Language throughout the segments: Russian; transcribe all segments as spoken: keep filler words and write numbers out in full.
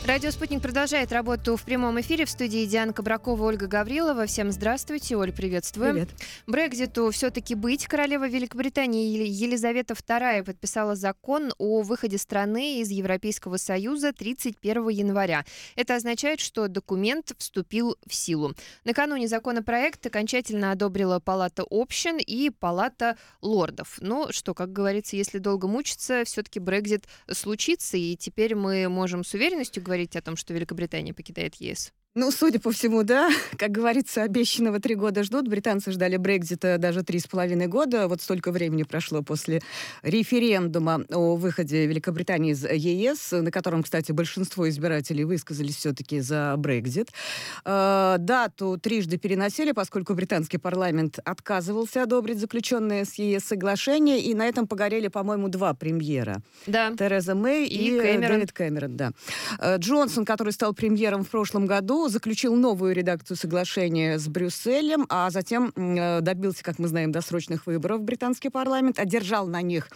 Радио «Спутник» продолжает работу в прямом эфире. В студии Диана Кабракова, Ольга Гаврилова. Всем здравствуйте. Оль, приветствую. Привет. Брекситу все-таки быть. Королева Великобритании Елизавета вторая подписала закон о выходе страны из Европейского Союза тридцать первого января. Это означает, что документ вступил в силу. Накануне законопроект окончательно одобрила Палата общин и Палата лордов. Ну что, как говорится, если долго мучиться, все-таки Брексит случится, и теперь мы можем с уверенностью говорить о том, что Великобритания покидает ЕС? Ну, судя по всему, да. Как говорится, обещанного три года ждут. Британцы ждали Брексита даже три с половиной года. Вот столько времени прошло после референдума о выходе Великобритании из ЕС, на котором, кстати, большинство избирателей высказались все-таки за Брексит. Э, дату трижды переносили, поскольку британский парламент отказывался одобрить заключенное с ЕС соглашение, и на этом погорели, по-моему, два премьера. Да. Тереза Мэй и, и Кэмерон. Дэвид Кэмерон, да. Э, Джонсон, который стал премьером в прошлом году, заключил новую редакцию соглашения с Брюсселем, а затем э, добился, как мы знаем, досрочных выборов в британский парламент, одержал на них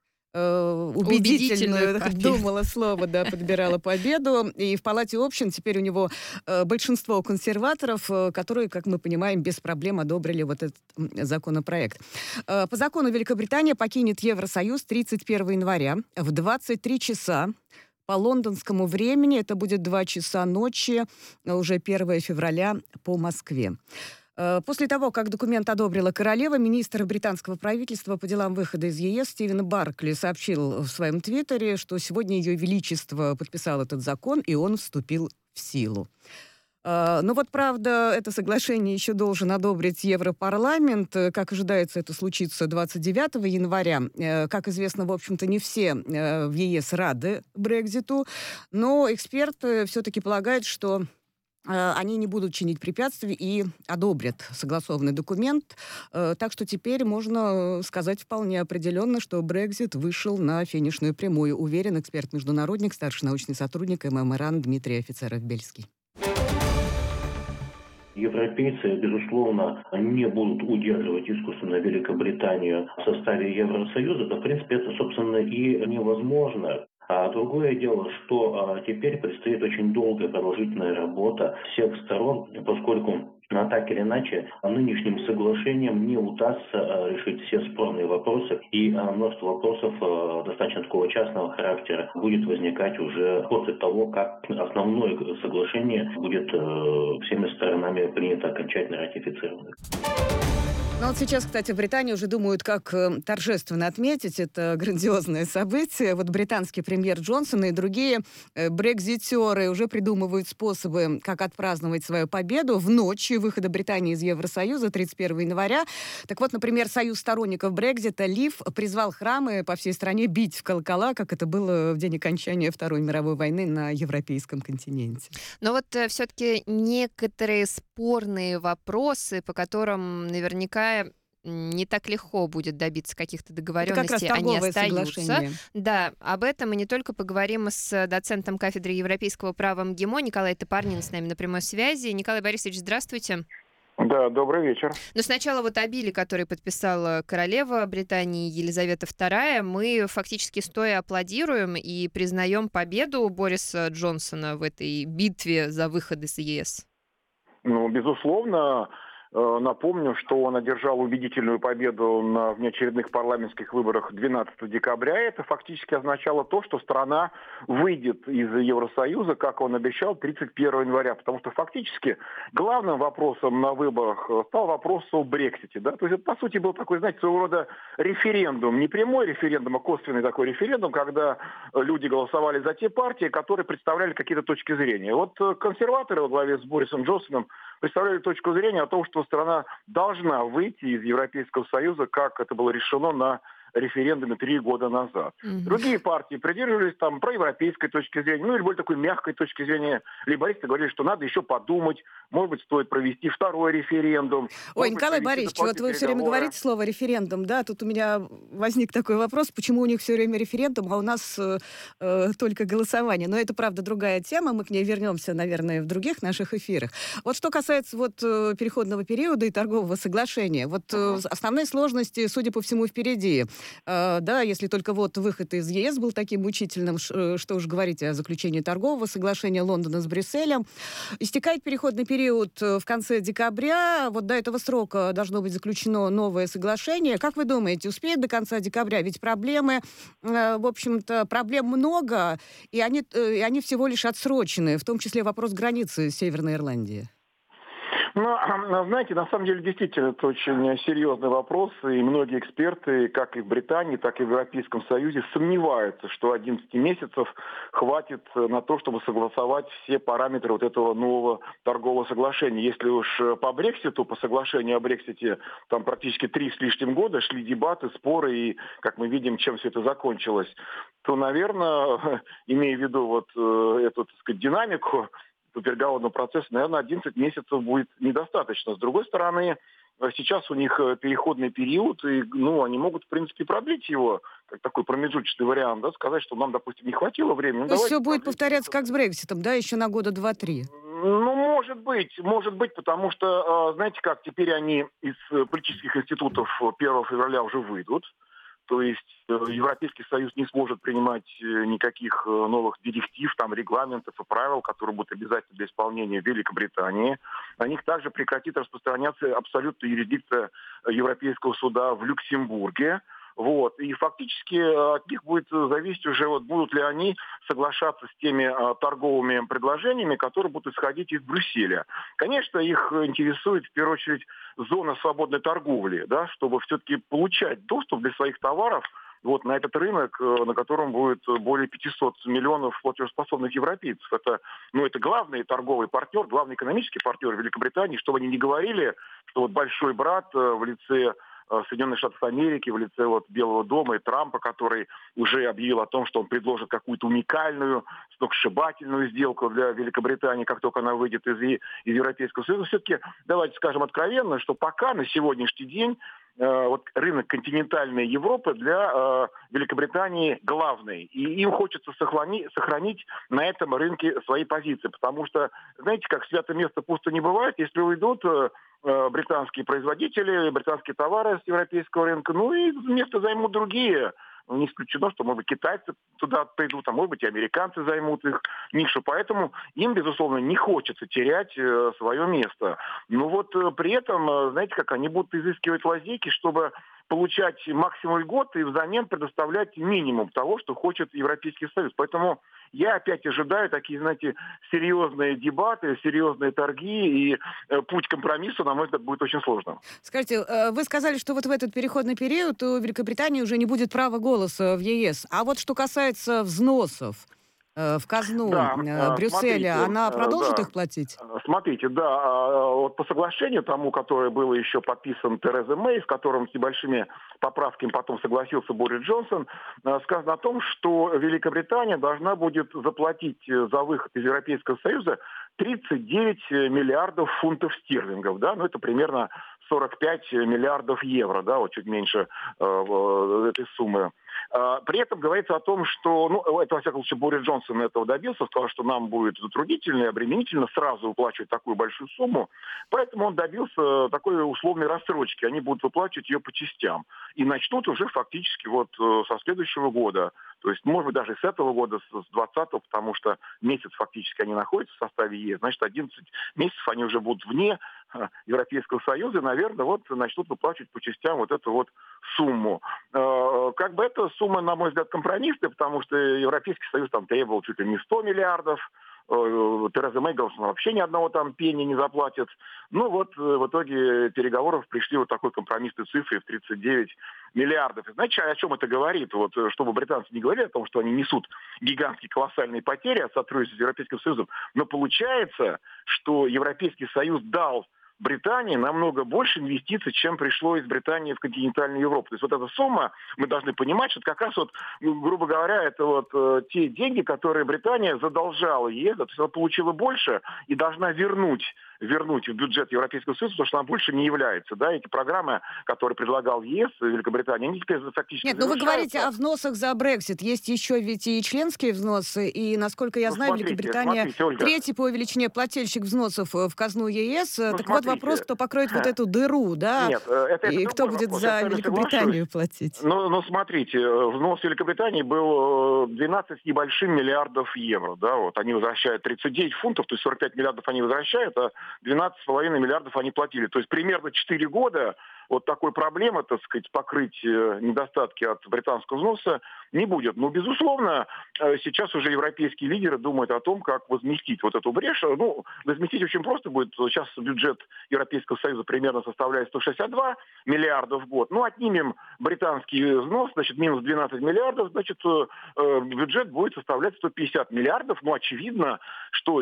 э, убедительную, убедительную думала слово, да, подбирала победу. И в Палате общин теперь у него э, большинство консерваторов, э, которые, как мы понимаем, без проблем одобрили вот этот э, законопроект. Э, по закону Великобритания покинет Евросоюз тридцать первого января в двадцать три часа. По лондонскому времени это будет два часа ночи, уже первого февраля по Москве. После того, как документ одобрила королева, министр британского правительства по делам выхода из ЕС Стивен Баркли сообщил в своем твиттере, что сегодня Ее Величество подписал этот закон, и он вступил в силу. Но вот, правда, это соглашение еще должен одобрить Европарламент. Как ожидается, это случится двадцать девятого января. Как известно, в общем-то, не все в ЕС рады Брекситу, но эксперты все-таки полагают, что они не будут чинить препятствий и одобрят согласованный документ. Так что теперь можно сказать вполне определенно, что Брексит вышел на финишную прямую, уверен эксперт-международник, старший научный сотрудник эм эм эр ан Дмитрий Офицеров-Бельский. Европейцы, безусловно, не будут удерживать искусственно Великобританию в составе Евросоюза, да, в принципе, это, собственно, и невозможно. А другое дело, что а, теперь предстоит очень долгая продолжительная работа всех сторон, поскольку а, так или иначе нынешним соглашением не удастся а, решить все спорные вопросы, и а, множество вопросов а, достаточно такого частного характера будет возникать уже после того, как основное соглашение будет а, всеми сторонами принято, окончательно ратифицировано. Ну вот сейчас, кстати, в Британии уже думают, как э, торжественно отметить это грандиозное событие. Вот британский премьер Джонсон и другие э, брекзитеры уже придумывают способы, как отпраздновать свою победу в ночь выхода Британии из Евросоюза тридцать первого января. Так вот, например, Союз сторонников Брексита Лив призвал храмы по всей стране бить в колокола, как это было в день окончания Второй мировой войны на европейском континенте. Но вот э, все-таки некоторые спорные вопросы, по которым наверняка не так легко будет добиться каких-то договоренностей, они остаются. Соглашение. Да, об этом мы не только поговорим с доцентом кафедры европейского права МГИМО Николай Топорнин с нами на прямой связи. Николай Борисович, здравствуйте. Да, добрый вечер. Но сначала вот о Билле, который подписала королева Британии Елизавета вторая, мы фактически стоя аплодируем и признаем победу Бориса Джонсона в этой битве за выход из ЕС. Ну, безусловно. Напомню, что он одержал убедительную победу на внеочередных парламентских выборах двенадцатого декабря. Это фактически означало то, что страна выйдет из Евросоюза, как он обещал, тридцать первого января. Потому что фактически главным вопросом на выборах стал вопрос о Брексите. Да? То есть это, по сути, был такой, знаете, своего рода референдум. Не прямой референдум, а косвенный такой референдум, когда люди голосовали за те партии, которые представляли какие-то точки зрения. Вот консерваторы во главе с Борисом Джонсоном представляли точку зрения о том, что страна должна выйти из Европейского Союза, как это было решено на референдуме три года назад. Mm-hmm. Другие партии придерживались там проевропейской точки зрения, ну или более такой мягкой точки зрения. Лейбористы говорили, что надо еще подумать, может быть, стоит провести второй референдум. Ой, Николай Борисович, вот вы все время говорите слово референдум, да, тут у меня возник такой вопрос, почему у них все время референдум, а у нас э, э, только голосование. Но это, правда, другая тема, мы к ней вернемся, наверное, в других наших эфирах. Вот что касается вот переходного периода и торгового соглашения, вот э, основные сложности, судя по всему, впереди. Э, да, если только вот выход из ЕС был таким мучительным, ш- что уж говорить о заключении торгового соглашения Лондона с Брюсселем. Истекает переходный период э, в конце декабря. Вот до этого срока должно быть заключено новое соглашение. Как вы думаете, успеет до конца декабря? Ведь проблемы, э, в общем-то, проблем много, и они, э, и они всего лишь отсрочены, в том числе вопрос границы с Северной Ирландии. Ну, знаете, на самом деле, действительно, это очень серьезный вопрос, и многие эксперты, как и в Британии, так и в Европейском Союзе, сомневаются, что одиннадцати месяцев хватит на то, чтобы согласовать все параметры вот этого нового торгового соглашения. Если уж по Брекситу, по соглашению о Брексите, там практически три с лишним года шли дебаты, споры, и, как мы видим, чем все это закончилось, то, наверное, имея в виду вот эту, так сказать, динамику переговорного процесса, наверное, одиннадцать месяцев будет недостаточно. С другой стороны, сейчас у них переходный период, и ну, они могут, в принципе, продлить его, как такой промежуточный вариант, да, сказать, что нам, допустим, не хватило времени. Ну, То есть все будет повторяться, как с Брекситом, да, еще на года два-три? Ну, может быть, может быть, потому что, знаете как, теперь они из политических институтов первого февраля уже выйдут. То есть Европейский Союз не сможет принимать никаких новых директив, там, регламентов и правил, которые будут обязательны для исполнения в Великобритании. На них также прекратит распространяться абсолютная юрисдикция Европейского суда в Люксембурге. Вот. И фактически от них будет зависеть уже, вот, будут ли они соглашаться с теми а, торговыми предложениями, которые будут исходить из Брюсселя. Конечно, их интересует в первую очередь зона свободной торговли, да, чтобы все-таки получать доступ для своих товаров вот, на этот рынок, на котором будет более пятисот миллионов платежеспособных европейцев. Это, ну, это главный торговый партнер, главный экономический партнер Великобритании, чтобы они не говорили, что вот большой брат в лице Соединенных Штатов Америки, в лице вот Белого дома и Трампа, который уже объявил о том, что он предложит какую-то уникальную, сногсшибательную сделку для Великобритании, как только она выйдет из, из Европейского Союза. Все-таки, давайте скажем откровенно, что пока на сегодняшний день э, вот рынок континентальной Европы для э, Великобритании главный. И им хочется сохрани, сохранить на этом рынке свои позиции. Потому что, знаете, как святое место пусто не бывает, если уйдут э, британские производители, британские товары с европейского рынка, ну и место займут другие. Не исключено, что, может быть, китайцы туда придут, а может быть, и американцы займут их нишу. Поэтому им, безусловно, не хочется терять э, свое место. Но вот э, при этом, э, знаете, как они будут изыскивать лазейки, чтобы получать максимум льгот и взамен предоставлять минимум того, что хочет Европейский Союз. Поэтому я опять ожидаю такие, знаете, серьезные дебаты, серьезные торги, и э, путь к компромиссу, на мой взгляд, будет очень сложным. Скажите, э, вы сказали, что вот в этот переходный период у Великобритании уже не будет права голоса в ЕС. А вот что касается взносов э, в казну Да, э, Брюсселя, смотрите, она продолжит да. их платить? Смотрите, да, вот по соглашению тому, которое было еще подписан Терезой Мэй, с которым с небольшими поправками потом согласился Борис Джонсон, сказано о том, что Великобритания должна будет заплатить за выход из Европейского Союза тридцать девять миллиардов фунтов стерлингов, да, ну это примерно сорок пять миллиардов евро, да, вот чуть меньше э, этой суммы. При этом говорится о том, что, ну, это, во всяком случае, Борис Джонсон этого добился, сказал, что нам будет затруднительно и обременительно сразу выплачивать такую большую сумму, поэтому он добился такой условной рассрочки, они будут выплачивать ее по частям, и начнут уже фактически вот со следующего года, то есть, может быть, даже с этого года, с двадцатого, потому что месяц фактически они находятся в составе ЕС, значит, одиннадцать месяцев они уже будут вне Европейского Союза, наверное, вот начнут выплачивать по частям вот эту вот сумму. Как бы эта сумма, на мой взгляд, компромиссная, потому что Европейский Союз там требовал чуть ли не сто миллиардов, Тереза Мэй говорила, что вообще ни одного там пенни не заплатит. Ну вот в итоге переговоров пришли вот такой компромиссной цифре в тридцать девять миллиардов. И знаете, о чем это говорит? Вот, чтобы британцы не говорили о том, что они несут гигантские колоссальные потери от сотрудничества с Европейским Союзом, но получается, что Европейский Союз дал Британии намного больше инвестиций, чем пришло из Британии в континентальную Европу. То есть вот эта сумма, мы должны понимать, что это как раз вот, грубо говоря, это вот э, те деньги, которые Британия задолжала ЕС, то есть она получила больше и должна вернуть вернуть в бюджет Европейского Союза, потому что она больше не является. Да, эти программы, которые предлагал ЕС, Великобритания, они теперь фактически Нет, ну вы говорите о взносах за Брексит. Есть еще ведь и членские взносы, и, насколько я ну, знаю, смотрите, Великобритания смотрите, Ольга. третий по величине плательщик взносов в казну ЕС. Ну, так смотрите. вот вопрос, кто покроет вот эту дыру, да? Нет, это, и это кто будет вопрос. за Великобританию платить? Ну, ну, смотрите, взнос Великобритании был двенадцать с небольшим миллиардов евро. Да, вот. Они возвращают тридцать девять фунтов, то есть сорок пять миллиардов они возвращают, а двенадцать с половиной миллиардов они платили. То есть примерно четыре года вот такой проблемы, так сказать, покрыть недостатки от британского взноса не будет. Но, безусловно, сейчас уже европейские лидеры думают о том, как возместить вот эту брешь. Ну, возместить очень просто будет. Сейчас бюджет Европейского Союза примерно составляет сто шестьдесят два миллиарда в год. Ну, отнимем британский взнос, значит, минус двенадцать миллиардов, значит, бюджет будет составлять сто пятьдесят миллиардов. Ну, очевидно, что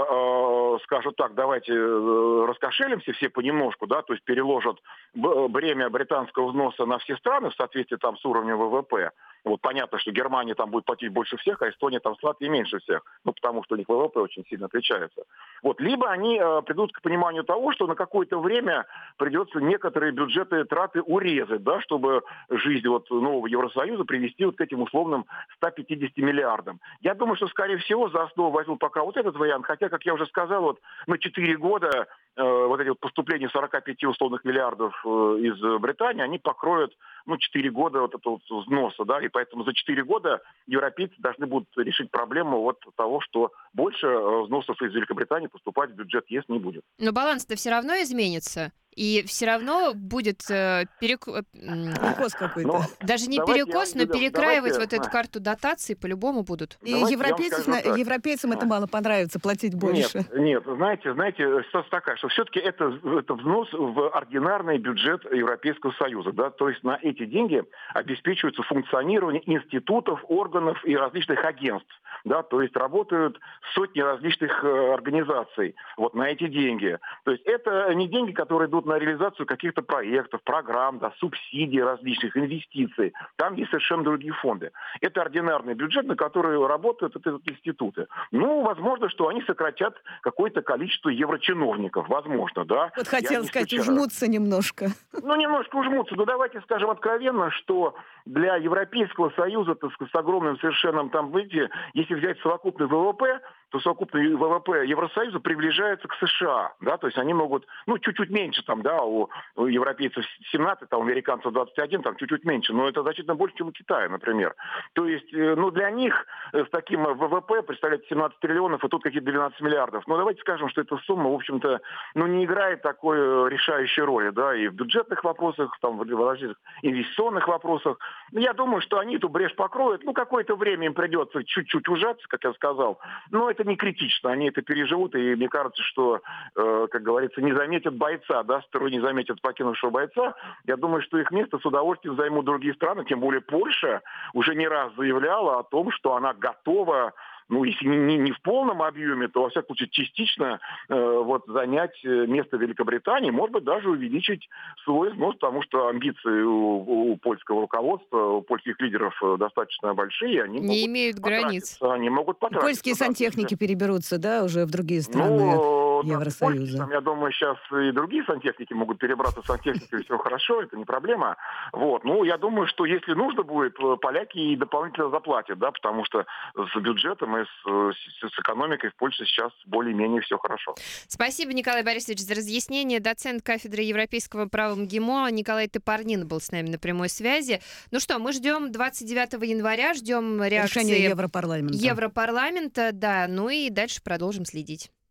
либо скажут так, давайте раскошелимся все понемножку, да, то есть переложат бремя британского взноса на все страны в соответствии там с уровнем ВВП. Вот понятно, что Германия там будет платить больше всех, а Эстония там с Латвией меньше всех. Ну, потому что у них ВВП очень сильно отличается. Вот. Либо они э, придут к пониманию того, что на какое-то время придется некоторые бюджеты траты урезать, да, чтобы жизнь вот нового Евросоюза привести вот к этим условным ста пятидесяти миллиардам. Я думаю, что, скорее всего, за основу возьмут пока вот этот вариант. Хотя, как я уже сказал, вот на четыре года э, вот эти вот поступления сорока пяти условных миллиардов э, из Британии, они покроют, ну, четыре года вот этого вот взноса, да, и поэтому за четыре года европейцы должны будут решить проблему вот того, что больше взносов из Великобритании поступать в бюджет ЕС не будет. Но баланс-то все равно изменится. И все равно будет э, перек... перекос какой-то. Ну, Даже не давайте перекос, я- но перекраивать давайте- вот эту карту дотаций по-любому будут. И Давайте я вам европейцам, скажу так. европейцам это мало понравится, платить больше. Нет, нет, знаете, знаете, ситуация такая, что все-таки это, это взнос в ординарный бюджет Европейского Союза, да, то есть на эти деньги обеспечивается функционирование институтов, органов и различных агентств, да, то есть работают сотни различных э, организаций вот на эти деньги. То есть это не деньги, которые идут на реализацию каких-то проектов, программ, да, субсидий различных, инвестиций. Там есть совершенно другие фонды. Это ординарный бюджет, на который работают эти институты. Ну, возможно, что они сократят какое-то количество еврочиновников. Возможно, да. Вот хотела Я сказать, исключаю. ужмутся немножко. Ну, немножко ужмутся. Но давайте скажем откровенно, что для Европейского Союза, так сказать, с огромным совершенным там, видите, если взять совокупный ВВП, то совокупный ВВП Евросоюза приближается к США, да, то есть они могут, ну, чуть-чуть меньше там, да, у, у европейцев семнадцать, там, у американцев двадцать один, там, чуть-чуть меньше, но это значительно больше, чем у Китая, например. То есть, э, ну, для них э, с таким ВВП представляет семнадцать триллионов, и тут какие-то двенадцать миллиардов. Но давайте скажем, что эта сумма, в общем-то, ну, не играет такой э, решающей роли, да, и в бюджетных вопросах, там, в различных инвестиционных вопросах. Ну, я думаю, что они эту брешь покроют, ну, какое-то время им придется чуть-чуть ужаться, как я сказал, но это не критично, они это переживут, и мне кажется, что, э, как говорится, не заметят бойца, да, строй не заметят покинувшего бойца. Я думаю, что их место с удовольствием займут другие страны, тем более Польша уже не раз заявляла о том, что она готова, ну, если не, не, не в полном объеме, то, во всяком случае, частично э, вот, занять место Великобритании, может быть, даже увеличить свой взнос, потому что амбиции у, у польского руководства, у польских лидеров достаточно большие. Они Не могут имеют границ. Они могут потратиться. Польские сантехники переберутся, да, уже в другие страны Ну, да, Евросоюза. польские, там, я думаю, сейчас и другие сантехники могут перебраться в сантехнику, и все хорошо, это не проблема. Вот. Ну, я думаю, что если нужно будет, поляки и дополнительно заплатят, да, потому что с бюджетом и с, с, с экономикой в Польше сейчас более-менее все хорошо. Спасибо, Николай Борисович, за разъяснение. Доцент кафедры европейского права МГИМО Николай Топорнин был с нами на прямой связи. Ну что, мы ждем двадцать девятого января, ждем реакции Решение Европарламента. Европарламента, да, ну и дальше продолжим следить.